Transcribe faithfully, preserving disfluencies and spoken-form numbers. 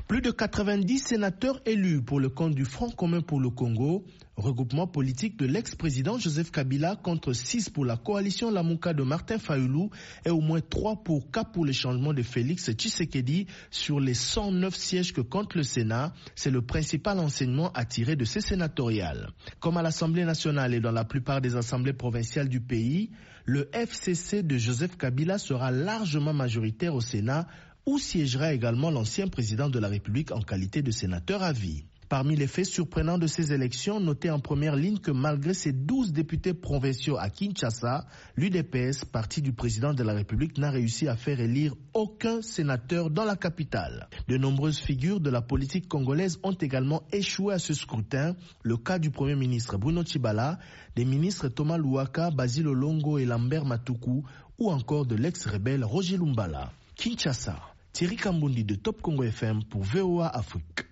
Plus de quatre-vingt-dix sénateurs élus pour le compte du Front commun pour le Congo, regroupement politique de l'ex-président Joseph Kabila, contre six pour la coalition Lamuka de Martin Fayulu et au moins trois pour Cap pour le changement de Félix Tshisekedi sur les cent neuf sièges que compte le Sénat. C'est le principal enseignement à tirer de ces sénatoriales. Comme à l'Assemblée nationale et dans la plupart des assemblées provinciales du pays, le F C C de Joseph Kabila sera largement majoritaire au Sénat, où siégera également l'ancien président de la République en qualité de sénateur à vie. Parmi les faits surprenants de ces élections, notez en première ligne que malgré ses douze députés provinciaux à Kinshasa, l'U D P S, parti du président de la République, n'a réussi à faire élire aucun sénateur dans la capitale. De nombreuses figures de la politique congolaise ont également échoué à ce scrutin. Le cas du Premier ministre Bruno Tshibala, des ministres Thomas Louaka, Basil Olongo et Lambert Matuku, ou encore de l'ex-rebelle Roger Lumbala. Kinshasa, Thierry Kambundi de Top Congo F M pour V O A Afrique.